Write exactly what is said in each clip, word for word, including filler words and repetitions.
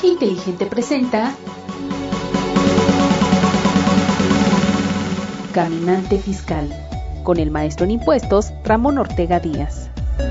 Inteligente presenta Caminante Fiscal, con el maestro en impuestos Ramón Ortega Díaz.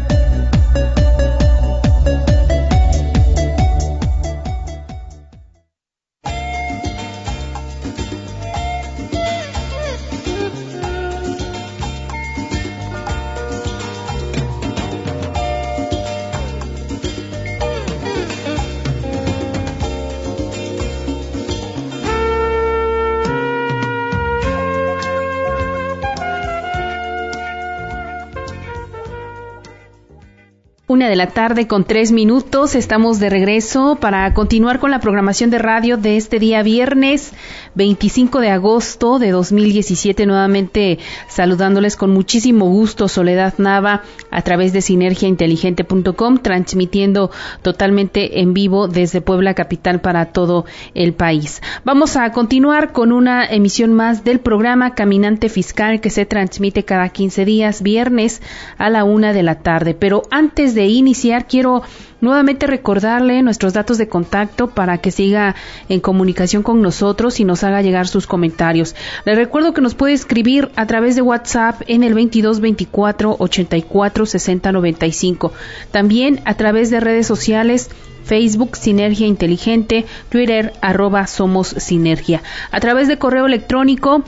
Una de la tarde con tres minutos, estamos de regreso para continuar con la programación de radio de este día viernes veinticinco de agosto de dos mil diecisiete, nuevamente saludándoles con muchísimo gusto, Soledad Nava, a través de sinergia inteligente punto com, transmitiendo totalmente en vivo desde Puebla capital para todo el país. Vamos a continuar con una emisión más del programa Caminante Fiscal, que se transmite cada quince días, viernes a la una de la tarde, pero antes de de iniciar, quiero nuevamente recordarle nuestros datos de contacto para que siga en comunicación con nosotros y nos haga llegar sus comentarios. Le recuerdo que nos puede escribir a través de WhatsApp en el veintidós veinticuatro ochenta y cuatro sesenta noventa y cinco. También a través de redes sociales, Facebook Sinergia Inteligente, Twitter arroba Somos Sinergia. A través de correo electrónico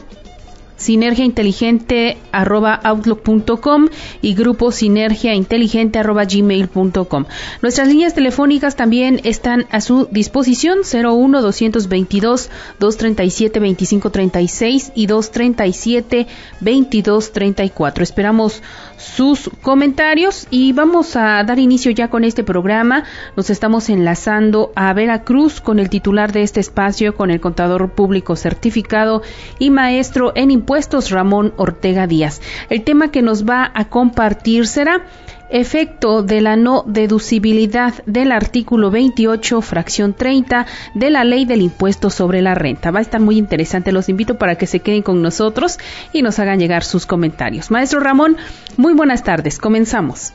sinergiainteligente arroba outlook punto com y grupo sinergiainteligente arroba gmail punto com. Nuestras líneas telefónicas también están a su disposición: cero uno dos veintidós dos treinta y siete veinticinco treinta y seis y dos treinta y siete veintidós treinta y cuatro. Esperamos sus comentarios y vamos a dar inicio ya con este programa. Nos estamos enlazando a Veracruz con el titular de este espacio, con el contador público certificado y maestro en impuestos, Ramón Ortega Díaz. El tema que nos va a compartir será efecto de la no deducibilidad del artículo veintiocho, fracción treinta de la Ley del Impuesto sobre la Renta. Va a estar muy interesante. Los invito para que se queden con nosotros y nos hagan llegar sus comentarios. Maestro Ramón, muy buenas tardes. Comenzamos.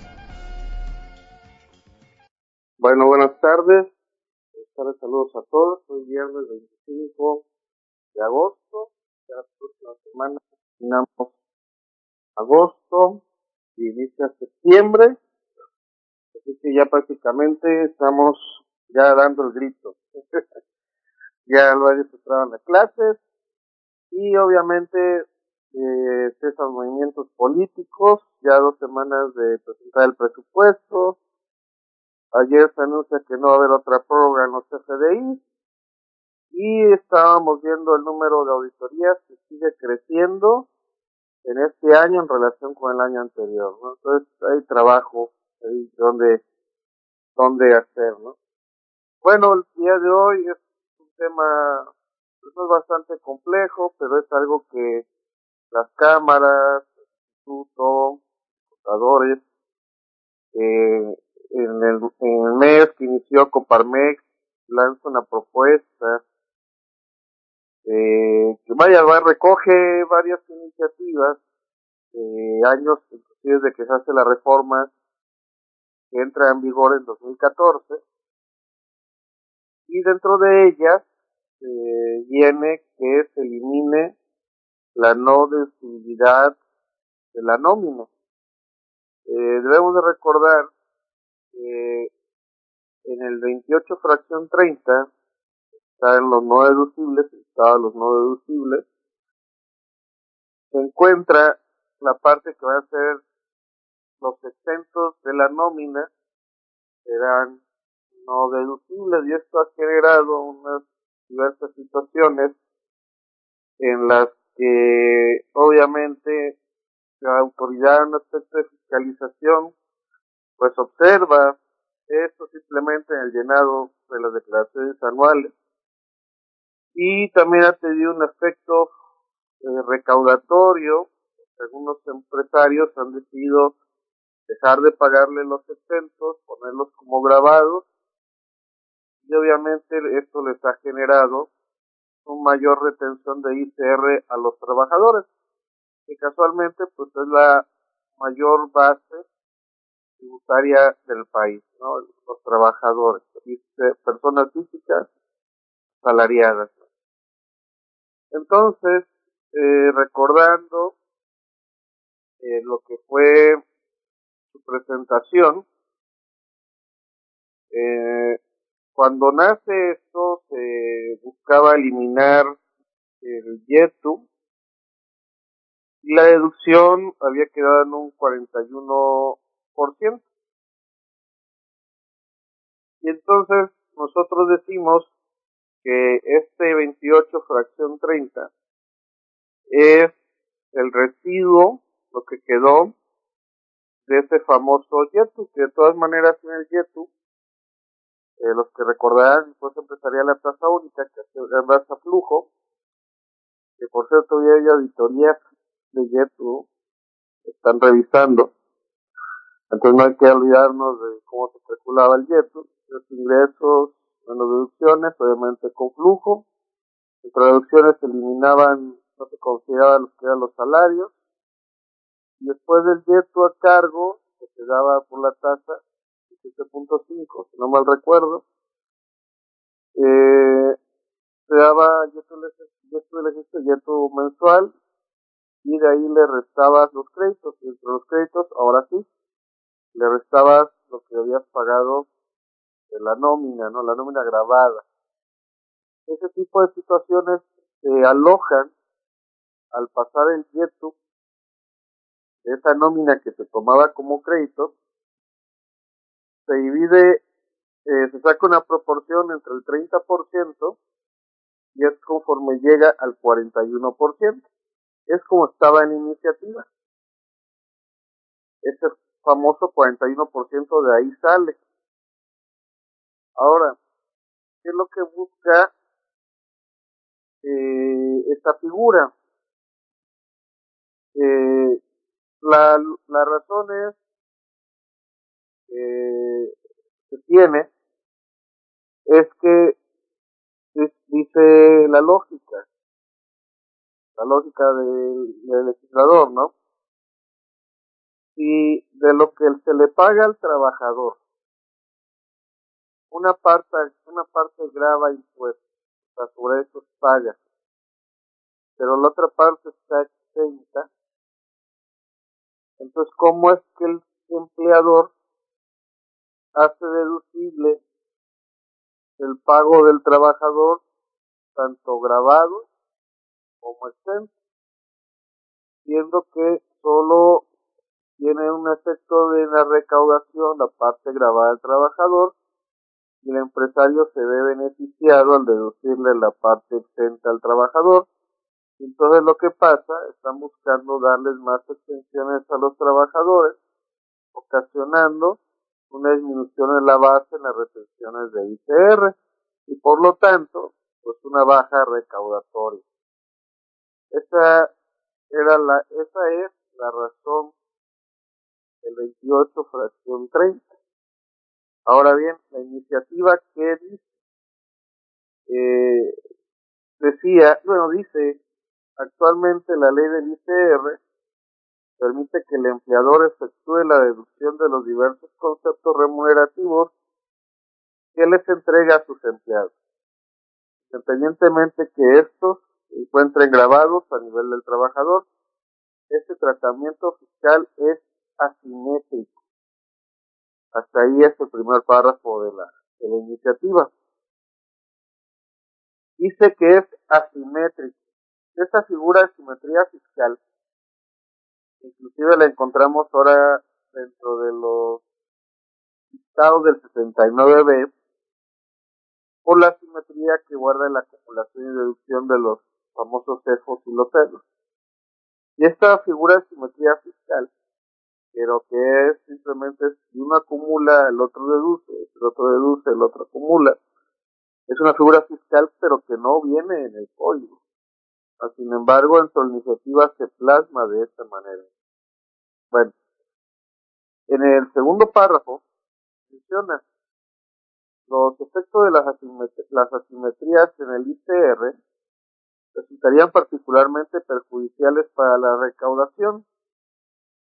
Bueno, buenas tardes. Buenas tardes, saludos a todos. Hoy viernes veinticinco de agosto. Ya la próxima semana terminamos agosto y inicia septiembre, así que ya prácticamente estamos ya dando el grito. Ya lo hay entraron las clases y obviamente eh, esos movimientos políticos, ya dos semanas de presentar el presupuesto. Ayer se anuncia que no va a haber otra prórroga en los F D I. Y estábamos viendo el número de auditorías que sigue creciendo en este año en relación con el año anterior, ¿no? Entonces hay trabajo ahí donde, donde hacer, ¿no? Bueno, el día de hoy es un tema, pues, no es bastante complejo, pero es algo que las cámaras, el instituto, contadores, eh, en el, en el mes que inició Coparmex, lanza una propuesta Eh, que vaya, va, recoge varias iniciativas, eh, años inclusive de que se hace la reforma que entra en vigor en dos mil catorce, y dentro de ellas eh, viene que se elimine la no deducibilidad de la nómina. Eh, debemos de recordar que en el veintiocho fracción treinta están los no deducibles, estaban los no deducibles, se encuentra la parte que va a ser los exentos de la nómina, serán no deducibles, y esto ha generado unas diversas situaciones en las que obviamente la autoridad en aspecto de fiscalización pues observa esto simplemente en el llenado de las declaraciones anuales, y también ha tenido un efecto eh, recaudatorio. Algunos empresarios han decidido dejar de pagarle los exentos, ponerlos como grabados, y obviamente esto les ha generado una mayor retención de I C R a los trabajadores, que casualmente pues es la mayor base tributaria del país, ¿no? Los trabajadores, personas físicas salariadas. Entonces, eh, recordando eh, lo que fue su presentación, eh, cuando nace esto se buscaba eliminar el YETU y la deducción había quedado en un cuarenta y uno por ciento. Y entonces nosotros decimos que este veintiocho fracción treinta es el residuo, lo que quedó de ese famoso YETU, que de todas maneras en el YETU, eh, los que recordarán el impuesto empresarial a la tasa única, que hace gran tasa flujo, que por cierto ya hay auditorías de YETU, están revisando, entonces no hay que olvidarnos de cómo se calculaba el YETU, los ingresos, menos deducciones, obviamente con flujo, entre deducciones se eliminaban, no se consideraban los que eran los salarios, y después del YETU a cargo, que se daba por la tasa, siete punto cinco, si no mal recuerdo, eh, se daba YETU del ejercicio, YETU mensual, y de ahí le restabas los créditos, y entre los créditos, ahora sí, le restabas lo que habías pagado de la nómina, ¿no? La nómina grabada. Ese tipo de situaciones se alojan al pasar el YETU, de esa nómina que se tomaba como crédito, se divide, eh, se saca una proporción entre el treinta por ciento y es conforme llega al cuarenta y uno por ciento. Es como estaba en la iniciativa. Ese famoso cuarenta y uno por ciento de ahí sale. Ahora, ¿qué es lo que busca eh, esta figura? Eh, la, la razón es eh, que tiene es que es, dice la lógica, la lógica del, del legislador, ¿no? Si de lo que se le paga al trabajador, una parte, una parte grava impuestos, o sea, sobre eso paga, pero la otra parte está exenta, entonces, ¿cómo es que el empleador hace deducible el pago del trabajador, tanto grabado como exento, siendo que solo tiene un efecto de la recaudación la parte grabada del trabajador y el empresario se ve beneficiado al deducirle la parte exenta al trabajador? Entonces lo que pasa, están buscando darles más extensiones a los trabajadores, ocasionando una disminución en la base en las retenciones de I C R y por lo tanto, pues una baja recaudatoria. Esa era la, esa es la razón del veintiocho fracción treinta. Ahora bien, la iniciativa que dice, eh, decía, bueno, dice, actualmente la ley del I C R permite que el empleador efectúe la deducción de los diversos conceptos remunerativos que les entrega a sus empleados, independientemente que estos se encuentren grabados a nivel del trabajador. Este tratamiento fiscal es asimétrico. Hasta ahí es el primer párrafo de la, de la iniciativa. Dice que es asimétrico. Esta figura de simetría fiscal, inclusive la encontramos ahora dentro de los dictados del sesenta y nueve B, por la simetría que guarda en la acumulación y deducción de los famosos cefos y los ceros. Y esta figura de simetría fiscal, pero que es simplemente si uno acumula, el otro deduce, el otro deduce, el otro acumula. Es una figura fiscal, pero que no viene en el código. Sin embargo, en su iniciativa se plasma de esta manera. Bueno, en el segundo párrafo menciona los efectos de las, asimetrías, las asimetrías en el I C R resultarían particularmente perjudiciales para la recaudación,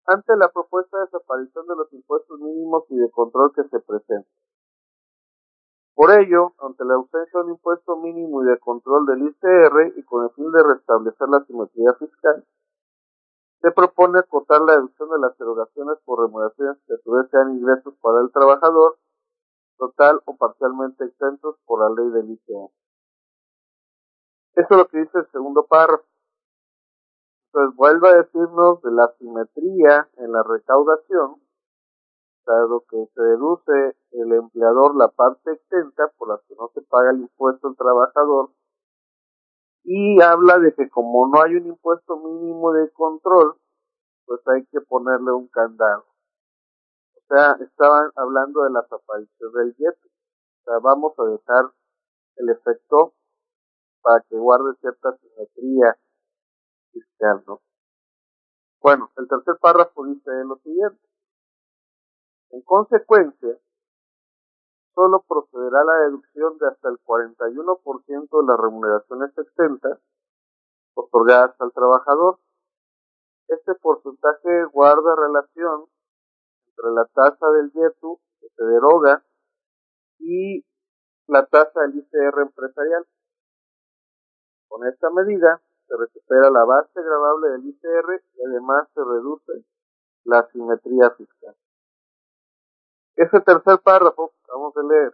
ante la propuesta de desaparición de los impuestos mínimos y de control que se presenta. Por ello, ante la ausencia de un impuesto mínimo y de control del I C R y con el fin de restablecer la simetría fiscal, se propone acotar la deducción de las erogaciones por remuneraciones que a su vez sean ingresos para el trabajador, total o parcialmente exentos por la ley del I C R. Eso es lo que dice el segundo párrafo. Entonces vuelve a decirnos de la simetría en la recaudación, dado que se deduce el empleador la parte exenta por la que no se paga el impuesto al trabajador, y habla de que como no hay un impuesto mínimo de control, pues hay que ponerle un candado. O sea, estaban hablando de la desaparición del I E P. O sea, vamos a dejar el efecto para que guarde cierta simetría fiscal, ¿no? Bueno, el tercer párrafo dice lo siguiente. En consecuencia, solo procederá la deducción de hasta el cuarenta y uno por ciento de las remuneraciones exentas otorgadas al trabajador. Este porcentaje guarda relación entre la tasa del I E T U que se deroga y la tasa del I C R empresarial. Con esta medida se recupera la base gravable del I C R y además se reduce la asimetría fiscal. Ese tercer párrafo, vamos a leer,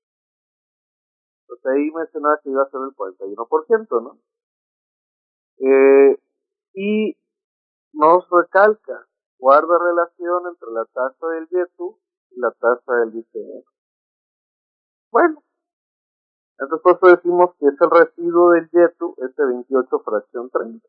pues ahí mencionaba que iba a ser el cuarenta y uno por ciento, ¿no? Eh, y nos recalca, guarda relación entre la tasa del I E T U y la tasa del I C R. Bueno, entonces por eso decimos que es el residuo del I E T U, este veintiocho fracción treinta.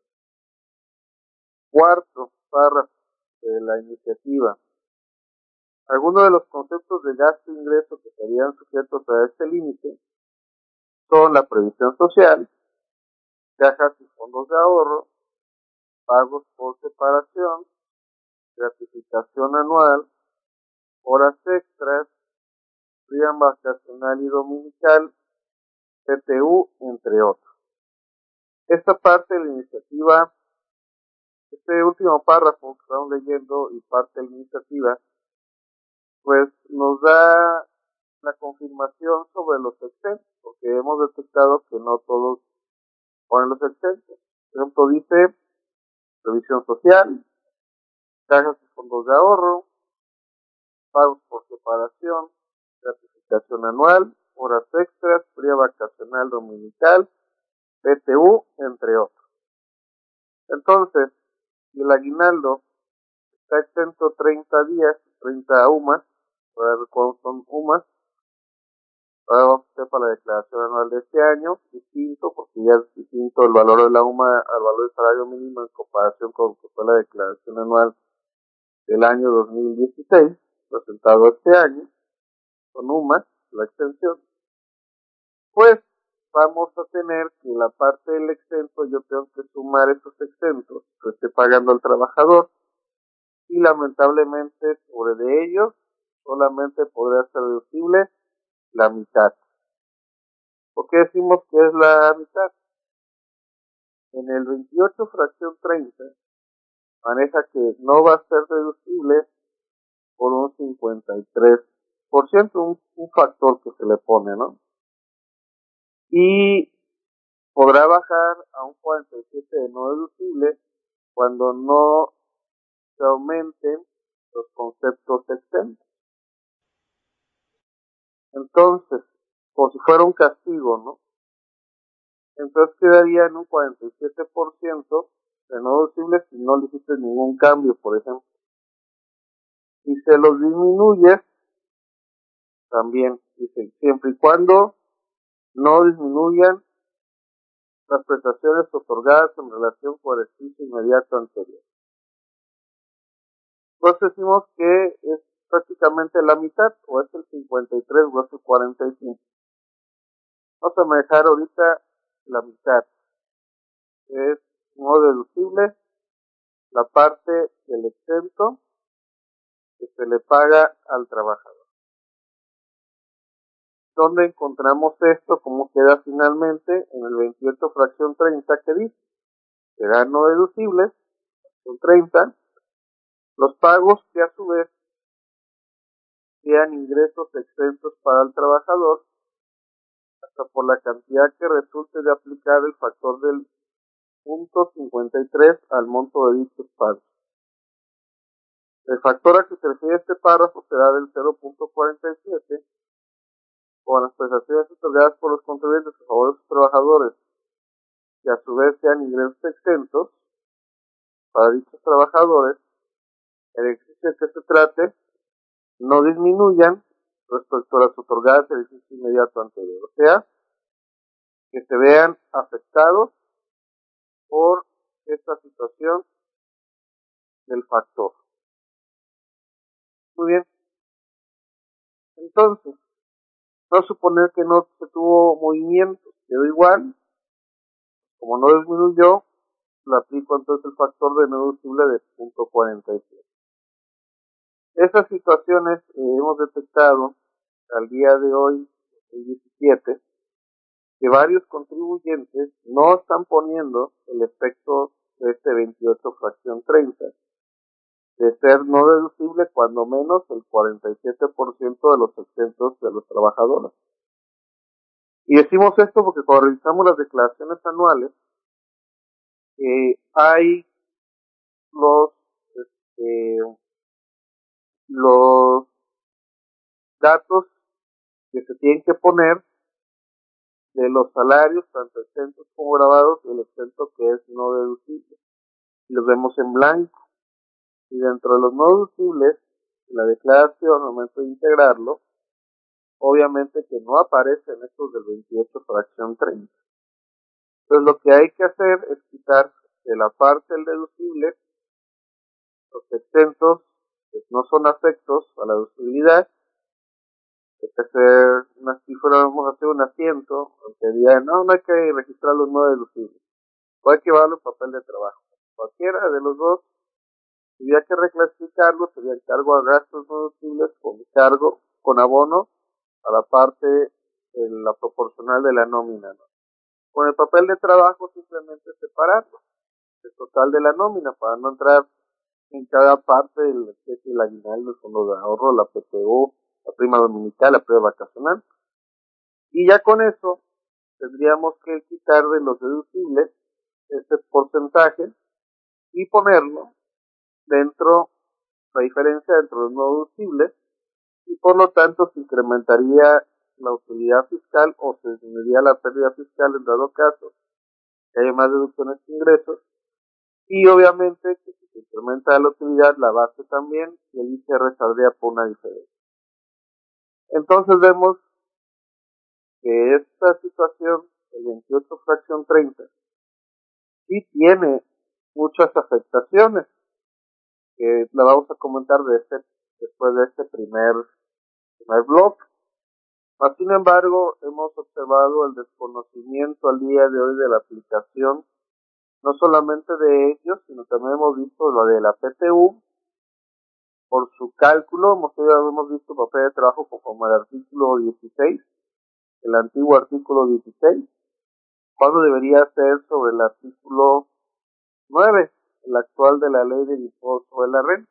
Cuarto párrafo de la iniciativa. Algunos de los conceptos de gasto e ingreso que estarían sujetos a este límite son la previsión social, cajas y fondos de ahorro, pagos por separación, gratificación anual, horas extras, día vacacional y dominical, P T U, entre otros. Esta parte de la iniciativa, este último párrafo que estamos leyendo y parte de la iniciativa, pues nos da la confirmación sobre los exentos, porque hemos detectado que no todos ponen los exentos. Por ejemplo, dice previsión social, cajas y fondos de ahorro, pagos por separación, gratificación anual, horas extras, fría vacacional dominical, P T U, entre otros. Entonces, si el aguinaldo está exento treinta días, treinta U M A S, para ver cuándo son U M A S, ahora vamos a hacer para la declaración anual de este año, distinto, porque ya es distinto el valor de la U M A al valor del salario mínimo en comparación con lo que fue la declaración anual del año dos mil dieciséis, presentado este año, con U M A S, la extensión. Pues vamos a tener que la parte del exento yo tengo que sumar esos exentos que esté pagando el trabajador, y lamentablemente sobre de ellos solamente podrá ser deducible la mitad. ¿Por qué decimos que es la mitad? En el veintiocho fracción treinta maneja que no va a ser deducible por un cincuenta y tres por ciento, un, un factor que se le pone, ¿no? Y podrá bajar a un cuarenta y siete por ciento de no deducible cuando no se aumenten los conceptos exentos. Entonces, como si fuera un castigo, ¿no? Entonces quedaría en un cuarenta y siete por ciento de no deducible si no le hiciste ningún cambio, por ejemplo. Si se los disminuye, también, dice, siempre y cuando no disminuyan las prestaciones otorgadas en relación con el ejercicio inmediato anterior. Entonces decimos que es prácticamente la mitad, o es el cincuenta y tres o es el cuarenta y cinco. Vamos a manejar ahorita la mitad. Es no deducible la parte del exento que se le paga al trabajador. ¿Dónde encontramos esto? ¿Cómo queda finalmente? En el veintiocho fracción treinta que dice, será no deducible, fracción treinta, Los pagos que a su vez sean ingresos exentos para el trabajador, hasta por la cantidad que resulte de aplicar el factor del punto cincuenta y tres al monto de dichos pagos. El factor a que se refiere este párrafo será del cero punto cuarenta y siete, con las prestaciones otorgadas por los contribuyentes a favor de sus trabajadores, que a su vez sean ingresos exentos para dichos trabajadores, el ejercicio que se trate no disminuyan respecto a las otorgadas el ejercicio inmediato anterior, o sea, que se vean afectados por esta situación del factor. Muy bien. Entonces, no suponer que no se tuvo movimiento, quedó igual, como no disminuyó, le aplico entonces el factor de no deducible de punto cuarenta y siete. Esas situaciones eh, hemos detectado al día de hoy, el diecisiete, que varios contribuyentes no están poniendo el efecto de este veintiocho fracción treinta, de ser no deducible cuando menos el cuarenta y siete por ciento de los exentos de los trabajadores. Y decimos esto porque cuando revisamos las declaraciones anuales, eh, hay los, este, los datos que se tienen que poner de los salarios, tanto exentos como grabados, y el exento que es no deducible. Y los vemos en blanco. Y dentro de los no deducibles, la declaración, al momento de integrarlo, obviamente que no aparecen estos del veintiocho fracción treinta. Entonces lo que hay que hacer es quitar de la parte del deducible los exentos que no son afectos a la deducibilidad. Hay que hacer una, si fuéramos a hacer un asiento, aunque digan, no, no hay que registrar los no deducibles, o hay que llevarlo en papel de trabajo. Cualquiera de los dos, si había que reclasificarlo, sería el cargo a gastos no deducibles con cargo, con abono a la parte de la proporcional de la nómina, ¿no? Con el papel de trabajo simplemente separarlo, el total de la nómina, para no entrar en cada parte del el aguinaldo, el fondo de ahorro, la P T U, la prima dominical, la prima vacacional. Y ya con eso tendríamos que quitar de los deducibles este porcentaje y ponerlo dentro, la diferencia entre los no deducibles, y por lo tanto se incrementaría la utilidad fiscal o se disminuiría la pérdida fiscal en dado caso que haya más deducciones que ingresos, y obviamente que si se incrementa la utilidad, la base también, y el I C R saldría por una diferencia. Entonces vemos que esta situación, el veintiocho fracción treinta, sí tiene muchas afectaciones, que la vamos a comentar de este, después de este primer, primer bloque. Mas, sin embargo, hemos observado el desconocimiento al día de hoy de la aplicación, no solamente de ellos, sino también hemos visto lo de la P T U, por su cálculo, hemos, hemos visto papel de trabajo como el artículo dieciséis, el antiguo artículo dieciséis, cuando debería ser sobre el artículo nueve, el actual de la ley del impuesto de la renta.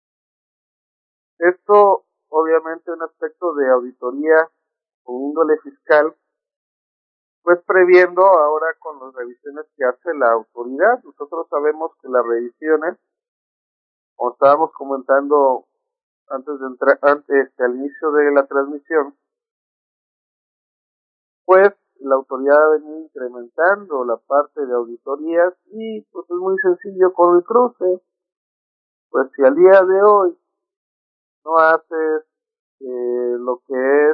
Esto, obviamente, un aspecto de auditoría con índole fiscal, pues previendo ahora con las revisiones que hace la autoridad. Nosotros sabemos que las revisiones, como estábamos comentando antes de entrar, antes al inicio de la transmisión, pues la autoridad ha venido incrementando la parte de auditorías y pues es muy sencillo con el cruce. Pues si al día de hoy no haces eh, lo que es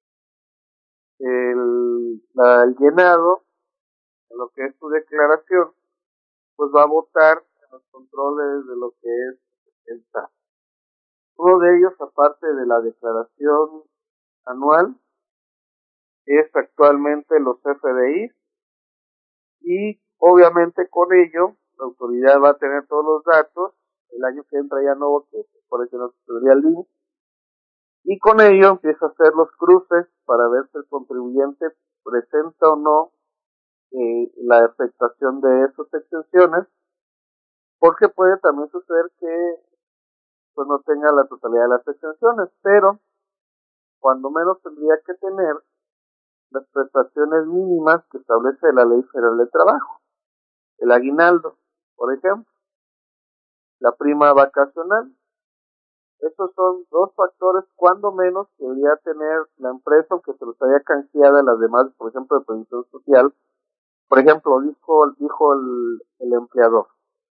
el, la, el llenado, lo que es tu declaración, pues va a votar en los controles de lo que es el S A T. Uno de ellos, aparte de la declaración anual, es actualmente los F D I, y obviamente con ello la autoridad va a tener todos los datos. El año que entra ya no, que por eso no se tendría el link, y con ello empieza a hacer los cruces para ver si el contribuyente presenta o no eh, la afectación de esas exenciones, porque puede también suceder que pues no tenga la totalidad de las exenciones, pero cuando menos tendría que tener las prestaciones mínimas que establece la Ley Federal de Trabajo, el aguinaldo, por ejemplo, la prima vacacional. Estos son dos factores, cuando menos, que debería tener la empresa, aunque se los haya canjeado a las demás, por ejemplo, de previsión social. Por ejemplo, dijo, dijo el, el empleador,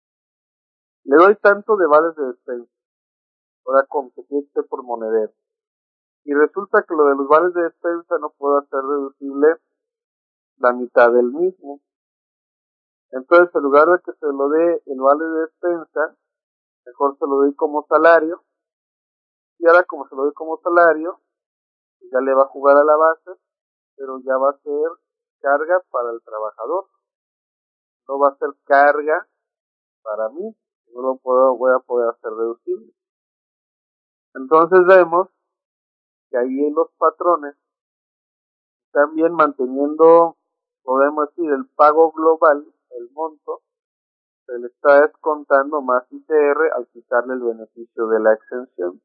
le doy tanto de vales de despensa, ahora con que tiene que ser por monedero. Y resulta que lo de los vales de despensa no puede hacer deducible la mitad del mismo. Entonces, en lugar de que se lo dé el vale de despensa, mejor se lo doy como salario. Y ahora, como se lo doy como salario, ya le va a jugar a la base, pero ya va a ser carga para el trabajador. No va a ser carga para mí. No lo puedo, voy a poder hacer deducible. Entonces vemos que ahí los patrones están bien manteniendo, podemos decir, el pago global, el monto, se le está descontando más I C R al quitarle el beneficio de la exención.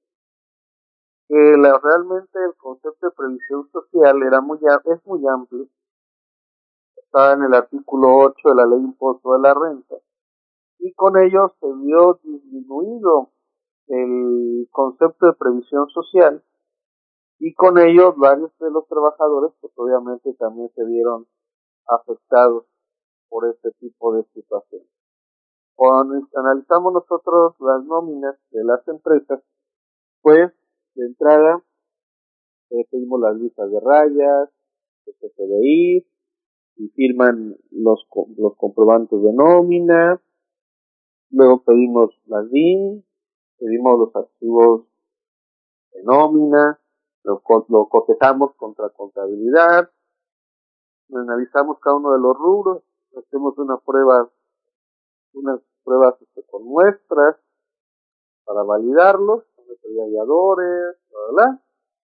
Que la, realmente el concepto de previsión social era muy, es muy amplio. Estaba en el artículo ocho de la Ley de Impuesto de la Renta. Y con ello se vio disminuido el concepto de previsión social. Y con ello varios de los trabajadores, pues obviamente también se vieron afectados por este tipo de situación. Cuando analizamos nosotros las nóminas de las empresas, pues de entrada eh, pedimos las listas de rayas, el C F D I, y firman los, los comprobantes de nómina, luego pedimos las D I N, pedimos los archivos de nómina, lo, lo cotejamos contra contabilidad, analizamos cada uno de los rubros, hacemos una prueba, unas pruebas este, con muestras para validarlos, con detalladores, bla, bla, bla,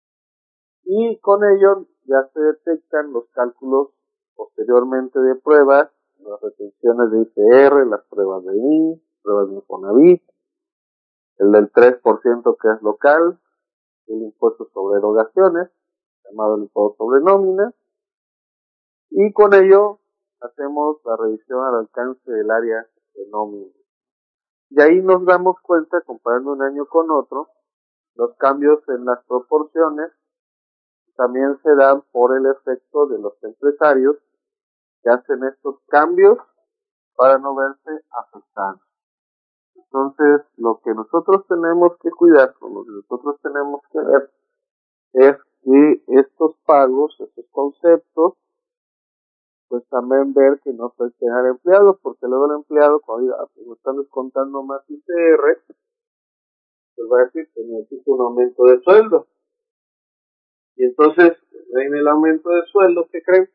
y con ello ya se detectan los cálculos posteriormente de pruebas, las retenciones de I C R, las pruebas de I N S, pruebas de Infonavit, el del tres por ciento que es local, el impuesto sobre erogaciones, llamado el impuesto sobre nómina, y con ello hacemos la revisión al alcance del área de nómina. Y ahí nos damos cuenta, comparando un año con otro, los cambios en las proporciones también se dan por el efecto de los empresarios que hacen estos cambios para no verse afectados. Entonces, lo que nosotros tenemos que cuidar, lo que nosotros tenemos que ver, es que estos pagos, estos conceptos, pues también ver que no se quejar empleados, porque luego el empleado, cuando me están descontando más I C R, pues va a decir que necesito un aumento de sueldo. Y entonces, en el aumento de sueldo, ¿qué creen?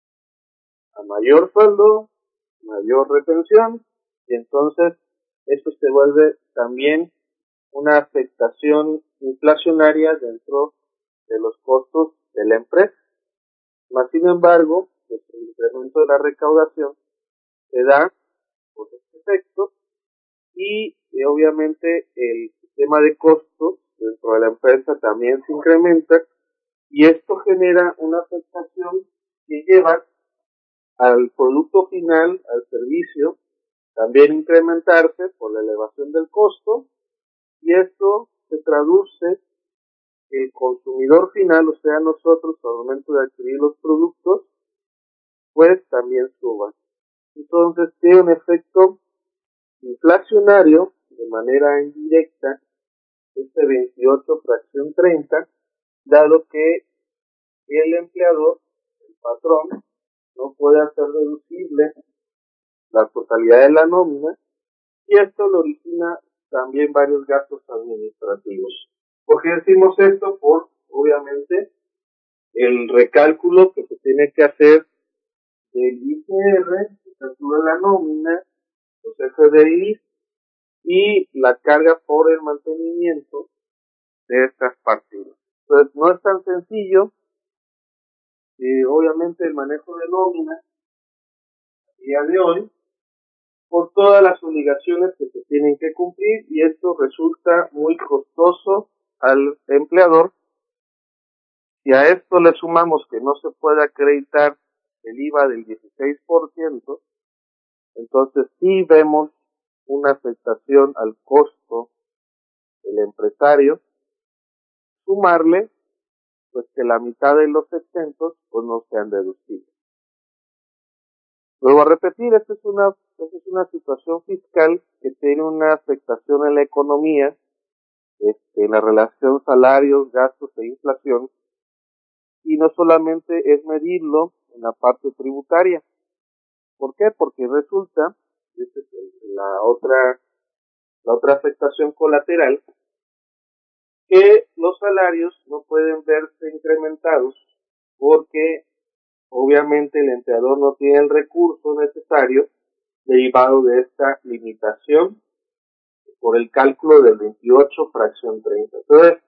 A mayor sueldo, mayor retención, y entonces esto se vuelve también una afectación inflacionaria dentro de los costos de la empresa. Más sin embargo, pues el incremento de la recaudación se da por este efecto y eh, obviamente el sistema de costos dentro de la empresa también se incrementa y esto genera una afectación que lleva al producto final, al servicio, también incrementarse por la elevación del costo y esto se traduce que el consumidor final, o sea nosotros al momento de adquirir los productos, pues también suba. Entonces tiene un efecto inflacionario de manera indirecta este veintiocho fracción treinta, dado que el empleador, el patrón, no puede hacer deducible la totalidad de la nómina y esto lo origina también varios gastos administrativos. ¿Por qué decimos esto? Por, obviamente, el recálculo que se tiene que hacer del I C R, el cálculo de la nómina, los F D I y la carga por el mantenimiento de estas partidas. Entonces, no es tan sencillo. Eh, obviamente, el manejo de nómina a día de hoy, por todas las obligaciones que se tienen que cumplir, y esto resulta muy costoso al empleador. Si a esto le sumamos que no se puede acreditar el I V A del dieciséis por ciento, entonces sí vemos una afectación al costo del empresario. Sumarle pues que la mitad de los exentos pues no sean deducibles. Vuelvo a repetir, esta es una, esta es una situación fiscal que tiene una afectación en la economía, este, la relación salarios, gastos e inflación, y no solamente es medirlo en la parte tributaria. ¿Por qué? Porque resulta, esta es la otra, la otra afectación colateral, que los salarios no pueden verse incrementados porque obviamente el empleador no tiene el recurso necesario derivado de esta limitación por el cálculo del veintiocho fracción treinta. Entonces,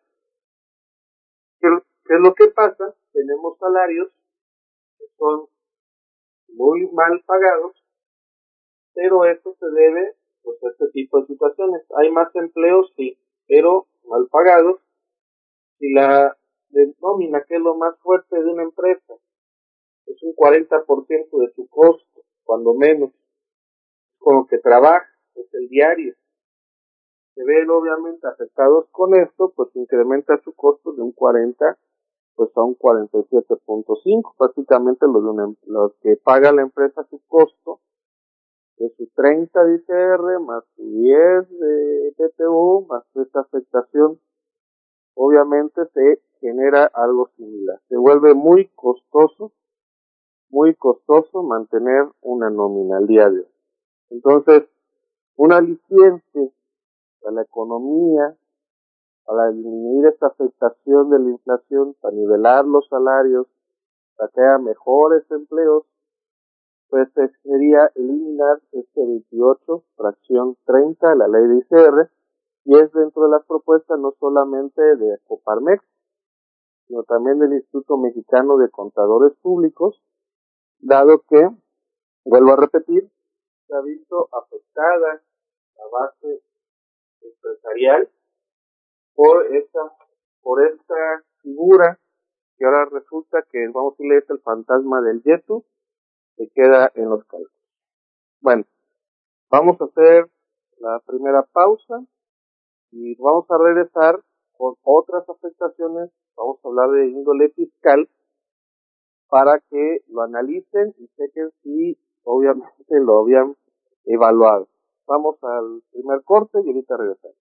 ¿qué, qué es lo que pasa? Tenemos salarios que son muy mal pagados, pero esto se debe pues, a este tipo de situaciones. Hay más empleos, sí, pero mal pagados. Si la nómina, que es lo más fuerte de una empresa, es un cuarenta por ciento de su costo, cuando menos, con lo que trabaja, es el diario. Se ven obviamente afectados con esto, pues incrementa su costo de un cuarenta, pues a un cuarenta y siete punto cinco, prácticamente lo de una, lo que paga la empresa su costo, de su treinta de I C R, más su diez de P T U, más esta afectación, obviamente se genera algo similar. Se vuelve muy costoso, muy costoso mantener una nómina al día de hoy. Entonces, un aliciente a la economía, para disminuir esta afectación de la inflación, para nivelar los salarios, para que haya mejores empleos, pues sería eliminar este veintiocho fracción treinta de la ley de I C R, y es dentro de las propuestas no solamente de Coparmex, sino también del Instituto Mexicano de Contadores Públicos, dado que, vuelvo a repetir, se ha visto afectada la base empresarial por esta, por esta figura que ahora resulta que, vamos a decirle, es el fantasma del YETU, que queda en los cálculos. Bueno, vamos a hacer la primera pausa y vamos a regresar con otras afectaciones. Vamos a hablar de índole fiscal para que lo analicen y chequen si obviamente lo habían evaluado. Vamos al primer corte y ahorita regresamos.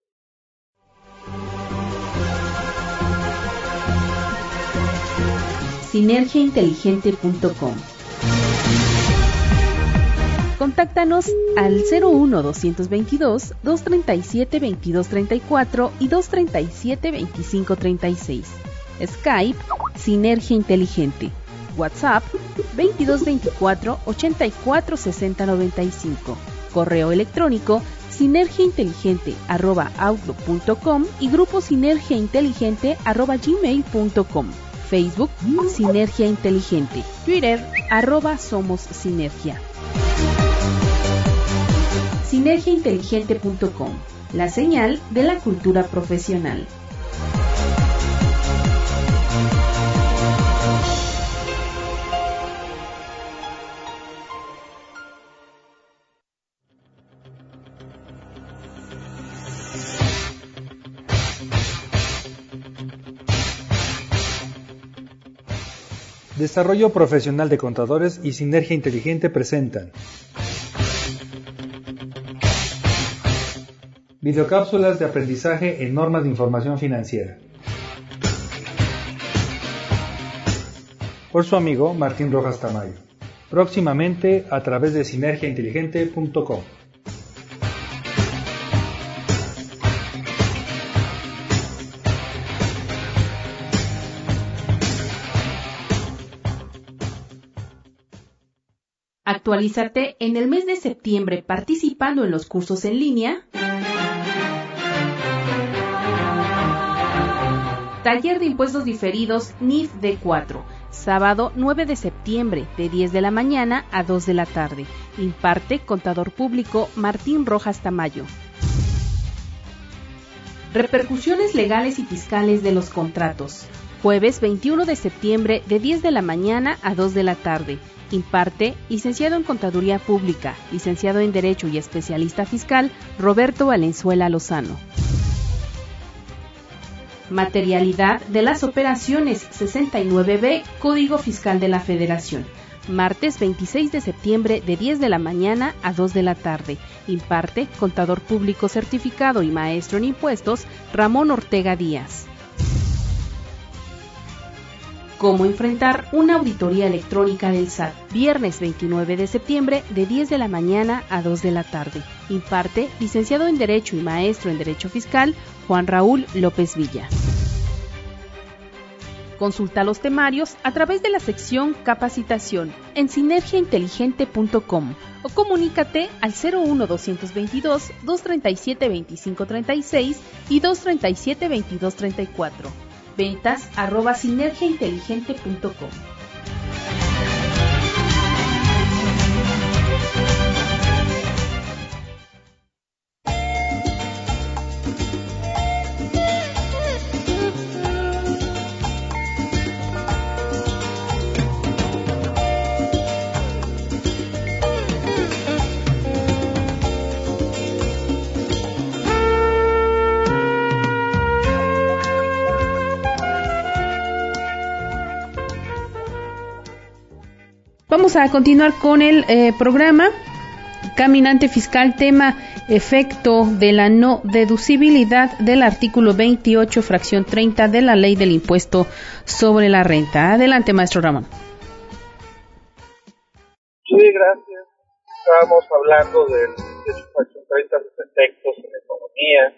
sinergia inteligente punto com. Contáctanos al cero uno dos dos dos, dos tres siete, veintidós treinta y cuatro y dos tres siete, veinticinco treinta y seis. Skype, Sinergia Inteligente. WhatsApp, veintidós veinticuatro, ochenta y cuatro sesenta noventa y cinco. Correo electrónico, sinergiainteligente arroba outlook punto com y grupo sinergia inteligente arroba gmail punto com. Facebook, Sinergia Inteligente. Twitter, arroba Somos Sinergia. sinergia inteligente punto com, la señal de la cultura profesional. Desarrollo Profesional de Contadores y Sinergia Inteligente presentan Videocápsulas de aprendizaje en normas de información financiera. Por su amigo Martín Rojas Tamayo. Próximamente a través de sinergia inteligente punto com. Actualízate en el mes de septiembre participando en los cursos en línea. Taller de Impuestos Diferidos N I F D cuatro. Sábado nueve de septiembre, de diez de la mañana a dos de la tarde. Imparte Contador Público Martín Rojas Tamayo. Repercusiones legales y fiscales de los contratos. Jueves veintiuno de septiembre, de diez de la mañana a dos de la tarde. Imparte licenciado en Contaduría Pública, licenciado en Derecho y especialista fiscal Roberto Valenzuela Lozano. Materialidad de las operaciones sesenta y nueve B, Código Fiscal de la Federación. Martes veintiséis de septiembre, de diez de la mañana a dos de la tarde. Imparte Contador Público Certificado y Maestro en Impuestos Ramón Ortega Díaz. Cómo enfrentar una auditoría electrónica del S A T. Viernes veintinueve de septiembre, de diez de la mañana a dos de la tarde. Imparte licenciado en Derecho y Maestro en Derecho Fiscal Juan Raúl López Villa. Consulta los temarios a través de la sección Capacitación en sinergia inteligente punto com o comunícate al cero uno dos veintidós, dos treinta y siete, veinticinco treinta y seis y dos treinta y siete, veintidós treinta y cuatro. Ventas arroba sinergia inteligente punto com. Vamos a continuar con el eh, programa Caminante Fiscal, tema efecto de la no deducibilidad del artículo veintiocho, fracción treinta de la Ley del Impuesto sobre la Renta. Adelante, maestro Ramón. Sí, gracias. Estábamos hablando del veintiocho, fracción treinta, los efectos en la economía.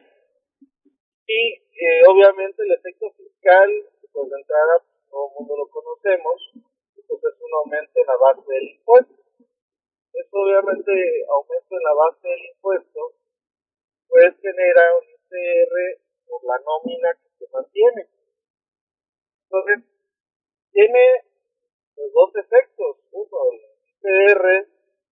Y eh, obviamente el efecto fiscal, pues de entrada todo el mundo lo conocemos, pues es un aumento en la base del impuesto. Eso obviamente, aumento en la base del impuesto, pues genera un I C R por la nómina que se mantiene. Entonces, tiene pues, dos efectos. Uno, el I C R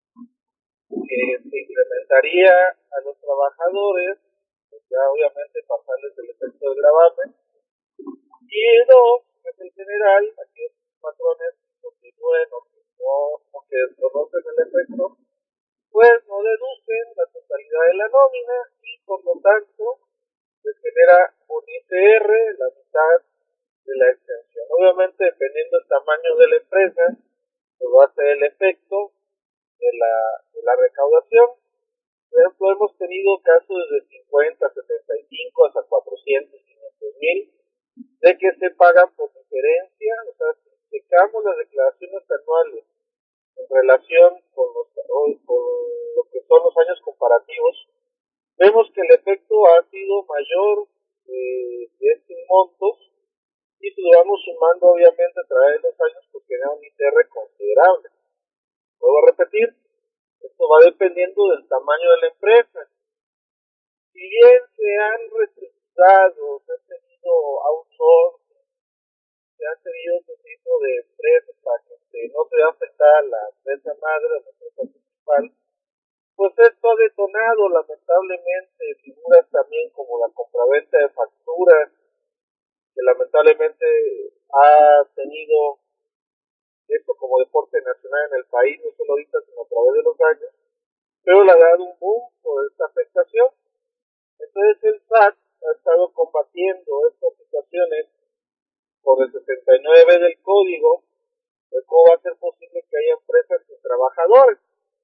que se incrementaría a los trabajadores, pues ya obviamente pasarles el efecto del gravamen. Y dos, es el general, aquellos patrones continúen o que, no, o que desconocen el efecto, pues no deducen la totalidad de la nómina y por lo tanto les genera un I C R, la mitad de la extensión. Obviamente dependiendo del tamaño de la empresa, pues va a ser el efecto de la, de la recaudación. Por ejemplo, hemos tenido casos desde cincuenta, setenta y cinco hasta cuatrocientos, quinientos mil de que se pagan por diferencia. O sea, si checamos las declaraciones anuales en relación con, los, con lo que son los años comparativos, vemos que el efecto ha sido mayor eh, de estos montos, y si lo vamos sumando obviamente a través de los años, pues genera un I C R considerable. Vuelvo a repetir, esto va dependiendo del tamaño de la empresa. Si bien se han reestructurado, se han tenido outsourcing, se han tenido otro tipo de empresas para que no se vea afectada la empresa madre, la empresa principal, pues esto ha detonado lamentablemente figuras también como la compraventa de facturas, que lamentablemente ha tenido esto como deporte nacional en el país, no solo ahorita sino a través de los años, pero le ha dado un boom por esta afectación. Entonces el S A T ha estado combatiendo estas situaciones por el sesenta y nueve del código, de cómo va a ser posible que haya empresas sin trabajadores.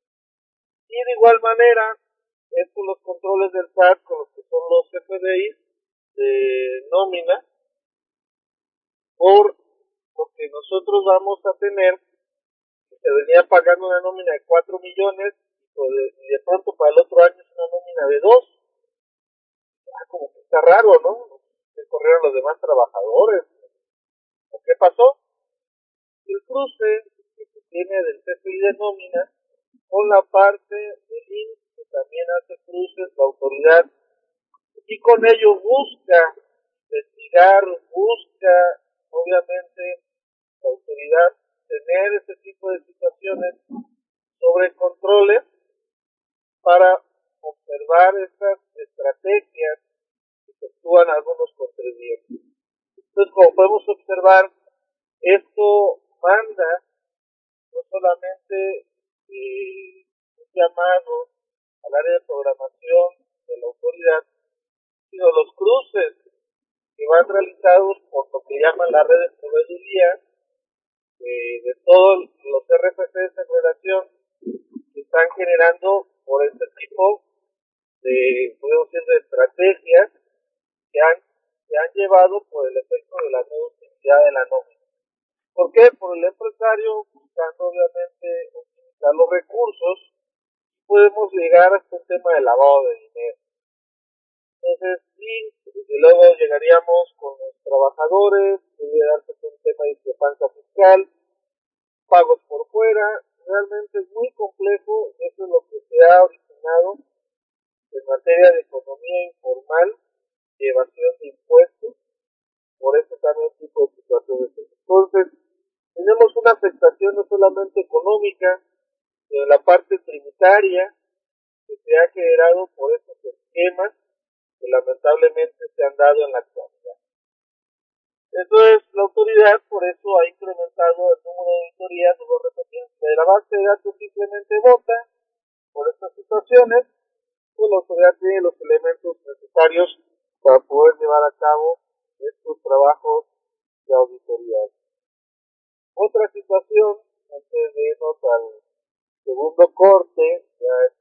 Y de igual manera, es con los controles del S A T, con los que son los F D I de nómina, por lo que nosotros vamos a tener, que se venía pagando una nómina de cuatro millones, y de pronto para el otro año es una nómina de dos. Ah, como que está raro, ¿no? Se corrieron los demás trabajadores. ¿O qué pasó? El cruce que se tiene del C F I de nómina con la parte del I N S, que también hace cruces, la autoridad, y con ello busca investigar, busca obviamente autoridad tener ese tipo de situaciones sobre controles para observar estas estrategias que efectúan algunos contribuyentes. Entonces, como podemos observar, esto manda no solamente eh, un llamado al área de programación de la autoridad, sino los cruces que van realizados por lo que llaman la red de proveeduría eh, de todos los R F Cs en relación que están generando por este tipo de, podemos decir, de estrategias que han, que han llevado por el efecto de la no utilidad de la nómina. ¿Por qué? Por el empresario buscando obviamente optimizar los recursos, podemos llegar hasta un tema de lavado de dinero. Entonces, sí, desde luego llegaríamos con los trabajadores, podría darse un tema de discrepancia fiscal, pagos por fuera, realmente es muy complejo, eso es lo que se ha originado en materia de economía informal y evasión de impuestos, por eso también tipo de situaciones. Entonces, tenemos una afectación no solamente económica, sino en la parte tributaria que se ha generado por estos esquemas que lamentablemente se han dado en la actualidad. Entonces, la autoridad por eso ha incrementado el número de auditorías, no lo repetimos, de la base de datos simplemente vota por estas situaciones, pues la autoridad tiene los elementos necesarios para poder llevar a cabo estos trabajos de auditoría. Otra situación, antes de irnos al segundo corte, ya es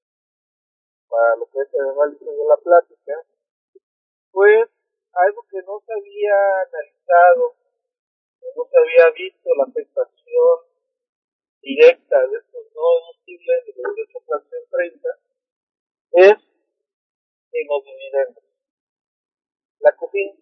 para lo que es el análisis de la plática, pues algo que no se había analizado, no se había visto la afectación directa de estos no deducibles de veintiocho fracción treinta, es en los dividendos. La CUFIN.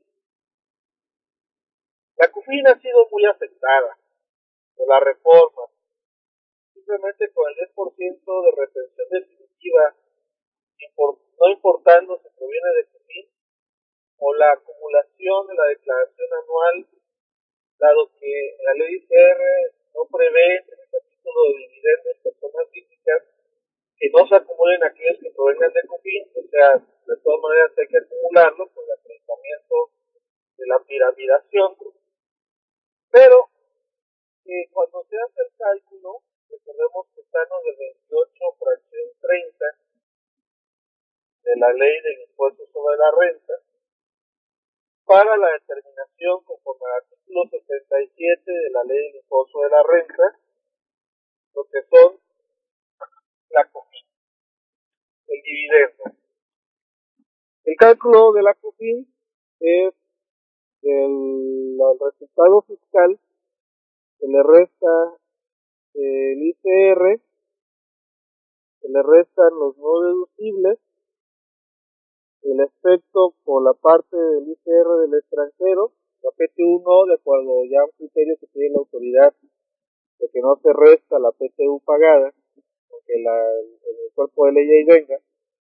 La CUFIN ha sido muy afectada por la reforma, simplemente con el diez por ciento de retención definitiva, no importando si proviene de CUFIN, o la acumulación de la declaración anual, dado que la ley I C R no prevé en el capítulo de dividendos personas físicas que no se acumulen aquellos que provengan de CUFIN, o sea, de todas maneras hay que acumularlo por el aprovechamiento de la piramidación, pero eh, cuando se hace el cálculo, recordemos que estamos de veintiocho fracción treinta de la ley del impuesto sobre la renta, para la determinación conforme al artículo setenta y siete de la ley del impuesto de la renta, lo que son la CUFIN, el dividendo. El cálculo de la CUFIN es el, el resultado fiscal se le resta el I C R, se le restan los no deducibles, el efecto por la parte del I C R del extranjero, la P T U no, de acuerdo ya a un criterio que tiene la autoridad de que no se resta la P T U pagada, aunque la, el cuerpo de ley ahí venga.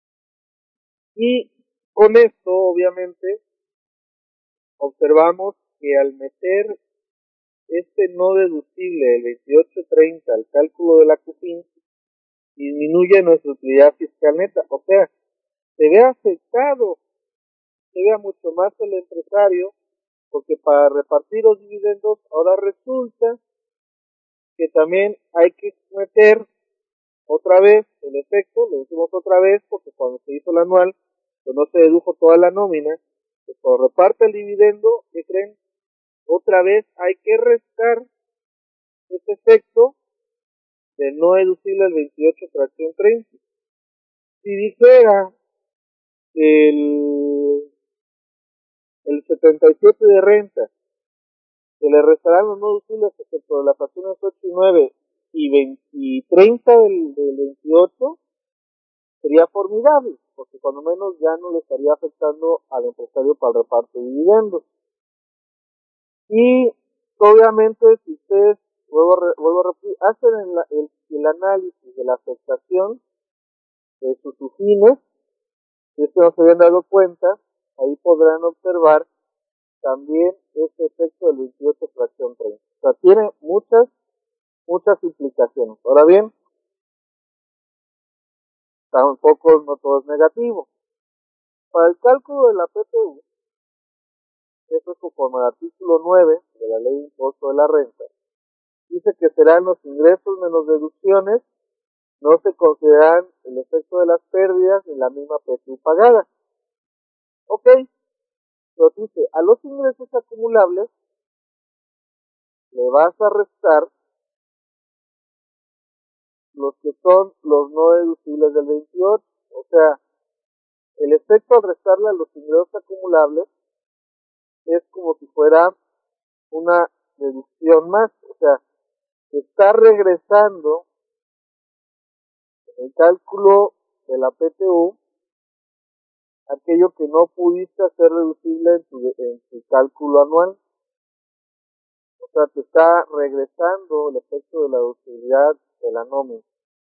Y con esto, obviamente, observamos que al meter este no deducible, el veintiocho treinta, al cálculo de la CUFIN, disminuye nuestra utilidad fiscal neta, o sea, se ve afectado, se vea mucho más el empresario, porque para repartir los dividendos ahora resulta que también hay que meter otra vez el efecto, lo decimos otra vez, porque cuando se hizo el anual, pues no se dedujo toda la nómina, pues cuando reparte el dividendo, ¿qué creen? Otra vez hay que restar ese efecto del no deducible al veintiocho fracción treinta. Si dijera el, el setenta y siete de renta, se le restarán los no deducibles excepto de las fracciones ocho y nueve y, veinte, y treinta del, del veintiocho, sería formidable, porque cuando menos ya no le estaría afectando al empresario para el reparto de dividendos. Y obviamente si ustedes, vuelvo a, vuelvo a repetir, hacen el, el, el análisis de la afectación de sus fines, si es que no se habían dado cuenta, ahí podrán observar también este efecto del veintiocho fracción treinta. O sea, tiene muchas, muchas implicaciones. Ahora bien, tampoco no todo es negativo. Para el cálculo de la P T U, eso es conforme al artículo nueve de la Ley de Impuesto de la Renta, dice que serán los ingresos menos deducciones, no se consideran el efecto de las pérdidas ni la misma P T U pagada. Ok, pero dice, a los ingresos acumulables le vas a restar los que son los no deducibles del veintiocho, o sea, el efecto al restarle a los ingresos acumulables es como si fuera una deducción más, o sea, está regresando en el cálculo de la P T U aquello que no pudiste hacer deducible en tu, en tu cálculo anual. O sea, te está regresando el efecto de la deducibilidad de la nómina.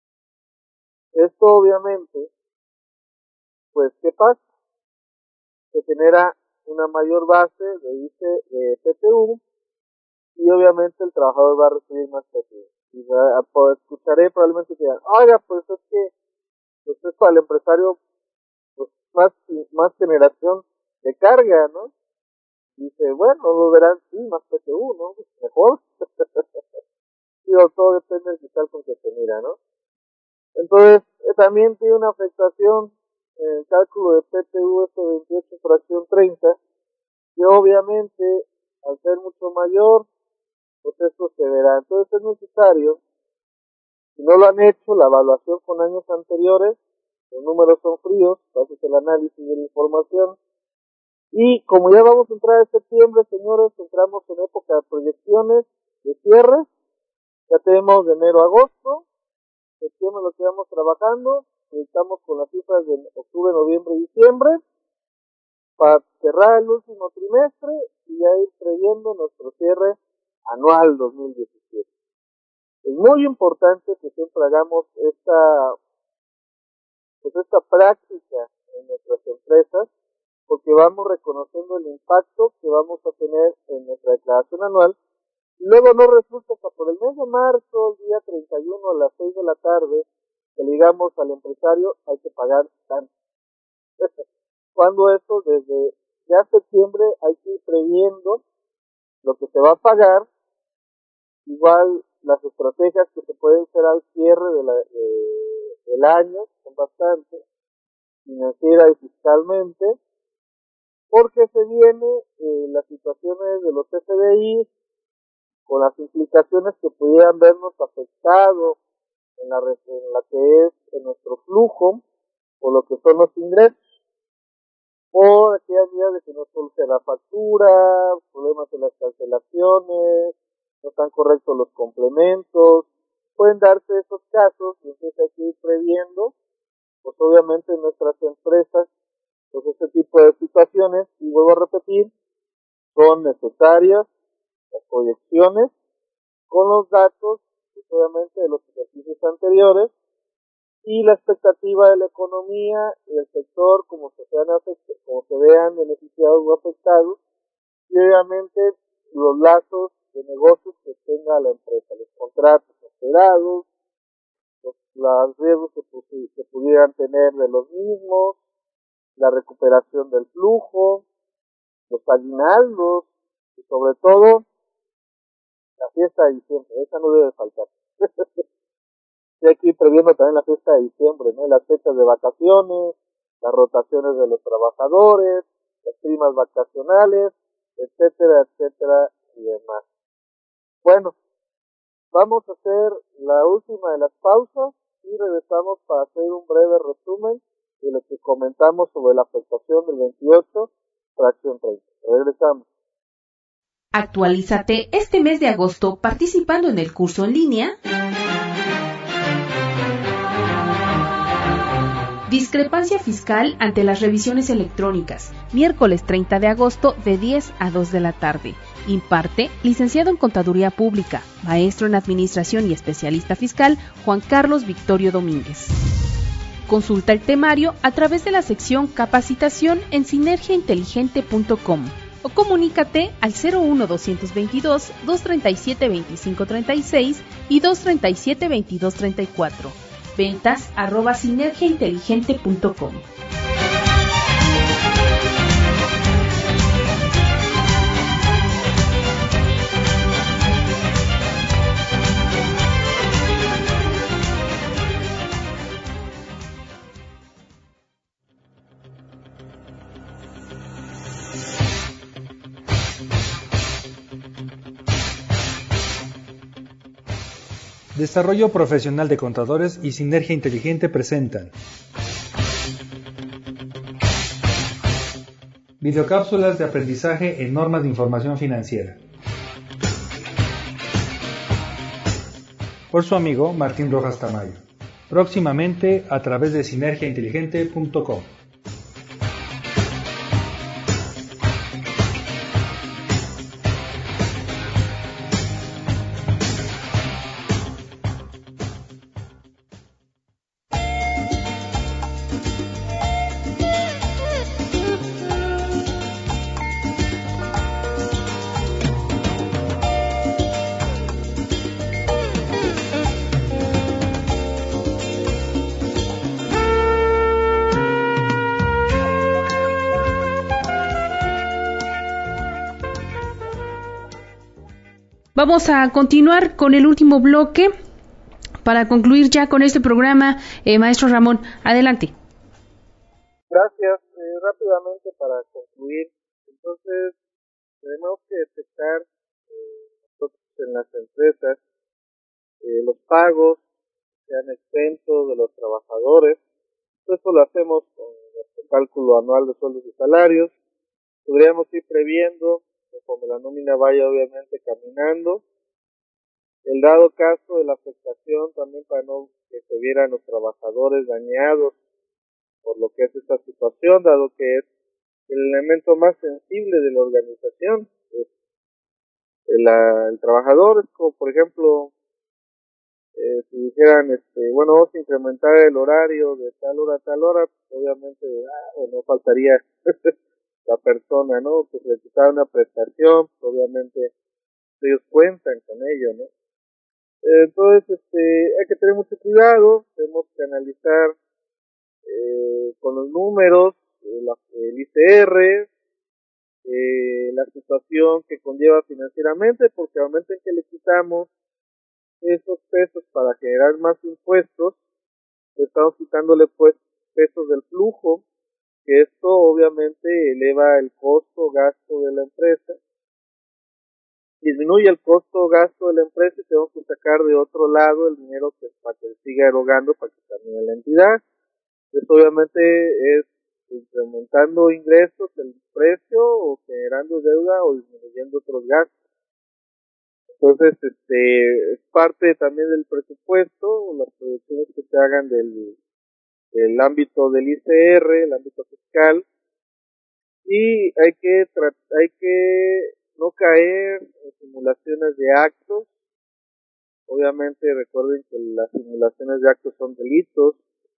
Esto obviamente, pues, ¿qué pasa? Se genera una mayor base de, I C E, de P T U y obviamente el trabajador va a recibir más P T U. Y va, pues, escucharé probablemente que digan, oiga, pues es que pues es para el empresario pues, más, más generación de carga, ¿no? Dice, bueno, lo verán, sí, más P T U, ¿no? Mejor. Digo, todo depende del fiscal con que se mira, ¿no? Entonces, eh, también tiene una afectación en el cálculo de P T U este veintiocho fracción treinta, que obviamente, al ser mucho mayor, pues esto se verá. Entonces es necesario, si no lo han hecho, la evaluación con años anteriores, los números son fríos, haces el análisis de la información, y como ya vamos a entrar en septiembre, señores, entramos en época de proyecciones, de cierre, ya tenemos de enero a agosto, septiembre lo quedamos trabajando, estamos con las cifras de octubre, noviembre y diciembre, para cerrar el último trimestre y ya ir previendo nuestro cierre anual dos mil diecisiete. Es muy importante que siempre hagamos esta, pues esta práctica en nuestras empresas, porque vamos reconociendo el impacto que vamos a tener en nuestra declaración anual. Y luego no resulta que por el mes de marzo, el día treinta y uno a las seis de la tarde, que le digamos al empresario, hay que pagar tanto. Cuando eso, desde ya septiembre, hay que ir previendo lo que se va a pagar, igual las estrategias que se pueden hacer al cierre de la, de, del año, son bastante, financiera y fiscalmente, porque se viene eh, las situaciones de los F D I, con las implicaciones que pudieran vernos afectado en la, en la que es en nuestro flujo, o lo que son los ingresos, o aquellas medidas de que no soluciona la factura, problemas en las cancelaciones, no están correctos los complementos, pueden darse esos casos, y entonces hay que ir previendo, pues obviamente en nuestras empresas, pues este tipo de situaciones, y vuelvo a repetir, son necesarias las proyecciones con los datos, pues obviamente de los ejercicios anteriores, y la expectativa de la economía y el sector como se vean, como se vean beneficiados o afectados, y obviamente los lazos de negocios que tenga la empresa, los contratos esperados, los, los riesgos que, que pudieran tener de los mismos, la recuperación del flujo, los aguinaldos, y sobre todo la fiesta de diciembre, esa no debe faltar. Y hay que ir previendo también la fiesta de diciembre, ¿no? Las fechas de vacaciones, las rotaciones de los trabajadores, las primas vacacionales, etcétera, etcétera, y demás. Bueno, vamos a hacer la última de las pausas y regresamos para hacer un breve resumen de lo que comentamos sobre la afectación del veintiocho, fracción treinta. Regresamos. Actualízate este mes de agosto participando en el curso en línea Discrepancia fiscal ante las revisiones electrónicas, miércoles treinta de agosto de diez a dos de la tarde. Imparte licenciado en Contaduría Pública, maestro en Administración y especialista fiscal Juan Carlos Victorio Domínguez. Consulta el temario a través de la sección Capacitación en sinergia inteligente punto com. o comunícate al cero uno dos veintidós, dos treinta y siete, veinticinco treinta y seis y dos treinta y siete, veintidós treinta y cuatro. Ventas arroba sinergia inteligente punto com. Desarrollo Profesional de Contadores y Sinergia Inteligente presentan videocápsulas de aprendizaje en normas de información financiera, por su amigo Martín Rojas Tamayo, próximamente a través de sinergia inteligente punto com. Vamos a continuar con el último bloque para concluir ya con este programa. Eh, maestro Ramón, adelante. Gracias. Eh, rápidamente para concluir, entonces tenemos que detectar eh, nosotros en las empresas eh, los pagos sean exentos de los trabajadores. Esto lo hacemos con nuestro cálculo anual de sueldos y salarios. Podríamos ir previendo conforme la nómina vaya obviamente caminando. El dado caso de la afectación también para no que se vieran los trabajadores dañados por lo que es esta situación, dado que es el elemento más sensible de la organización. Es el, el trabajador, es como por ejemplo, eh, si dijeran, este, bueno, vamos a incrementar el horario de tal hora a tal hora, pues obviamente ah, no faltaría la persona, ¿no? Que se le quitara una prestación, pues obviamente ellos cuentan con ello, ¿no? Eh, entonces, este, hay que tener mucho cuidado, tenemos que analizar eh, con los números, eh, la, el I C R, eh, la situación que conlleva financieramente, porque al momento en que le quitamos esos pesos para generar más impuestos, estamos quitándole pues pesos del flujo, que esto obviamente eleva el costo gasto de la empresa, disminuye el costo gasto de la empresa y tenemos que sacar de otro lado el dinero que para que siga erogando para que termine la entidad. Esto obviamente es incrementando ingresos, el precio, o generando deuda o disminuyendo otros gastos. Entonces, este, es parte también del presupuesto, las proyecciones que se hagan del, del ámbito del I C R, el ámbito fiscal, y hay que hay que no caer en simulaciones de actos. Obviamente recuerden que las simulaciones de actos son delitos,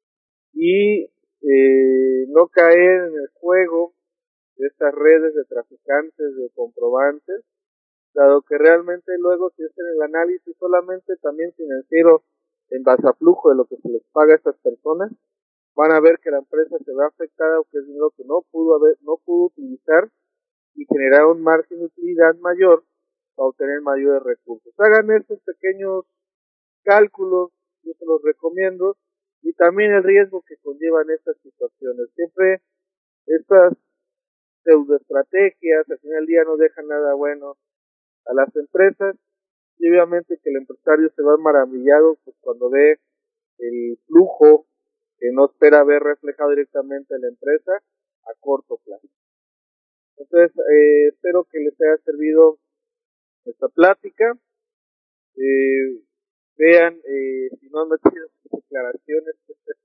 y eh, no caer en el juego de estas redes de traficantes de comprobantes, dado que realmente luego si hacen el análisis solamente también financiero en base a flujo de lo que se les paga a estas personas, van a ver que la empresa se ve afectada o que es dinero que no pudo haber, no pudo utilizar y generar un margen de utilidad mayor para obtener mayores recursos. Hagan estos pequeños cálculos, yo se los recomiendo, y también el riesgo que conllevan estas situaciones. Siempre estas pseudoestrategias al final del día no dejan nada bueno a las empresas, y obviamente que el empresario se va maravillado pues cuando ve el flujo que no espera ver reflejado directamente en la empresa a corto plazo. Entonces, eh, espero que les haya servido esta plática. Eh, vean, eh, si no han metido declaraciones,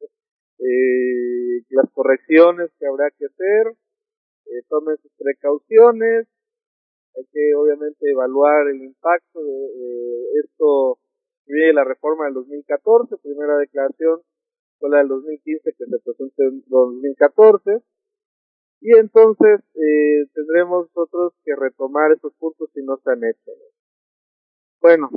eh, las correcciones que habrá que hacer, eh, tomen sus precauciones. Hay que obviamente evaluar el impacto de, de esto que viene de la reforma del dos mil catorce, primera declaración fue la del dos mil quince que se presentó en dos mil catorce, y entonces eh, tendremos nosotros que retomar esos puntos si no se han hecho, ¿no? Bueno,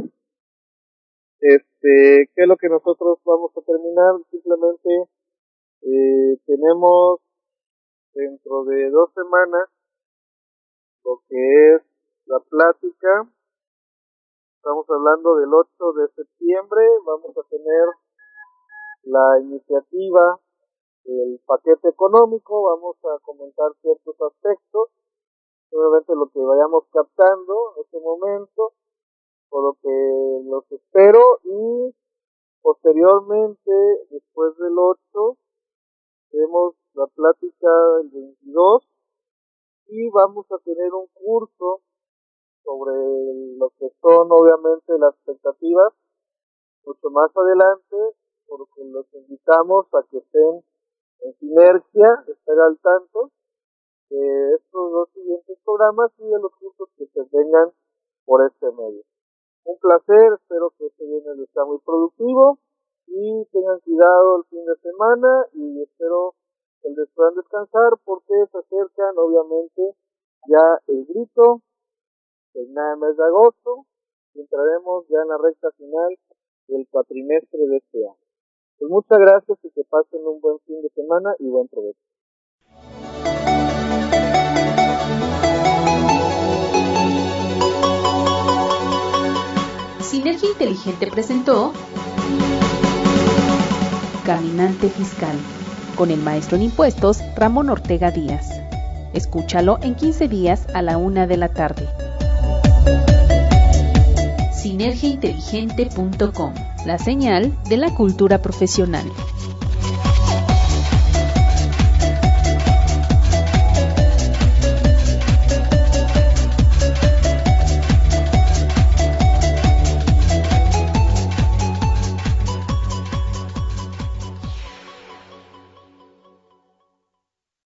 este, ¿qué es lo que nosotros vamos a terminar? Simplemente eh, tenemos dentro de dos semanas lo que es la plática. Estamos hablando del ocho de septiembre, vamos a tener la iniciativa del paquete económico, vamos a comentar ciertos aspectos, obviamente lo que vayamos captando en este momento, por lo que los espero, y posteriormente, después del ocho, tenemos la plática del veintidós, y vamos a tener un curso sobre lo que son obviamente las expectativas mucho más adelante, porque los invitamos a que estén en sinergia, estar al tanto de estos dos siguientes programas y de los cursos que se vengan por este medio. Un placer, espero que este viernes les sea muy productivo y tengan cuidado el fin de semana, y espero que les puedan descansar porque se acercan obviamente ya el grito el mes de agosto, y entraremos ya en la recta final del cuatrimestre de este año. Pues muchas gracias y que pasen un buen fin de semana y buen provecho. Sinergia Inteligente presentó Caminante Fiscal con el maestro en impuestos Ramón Ortega Díaz. Escúchalo en quince días a la una de la tarde. sinergia inteligente punto com, la señal de la cultura profesional.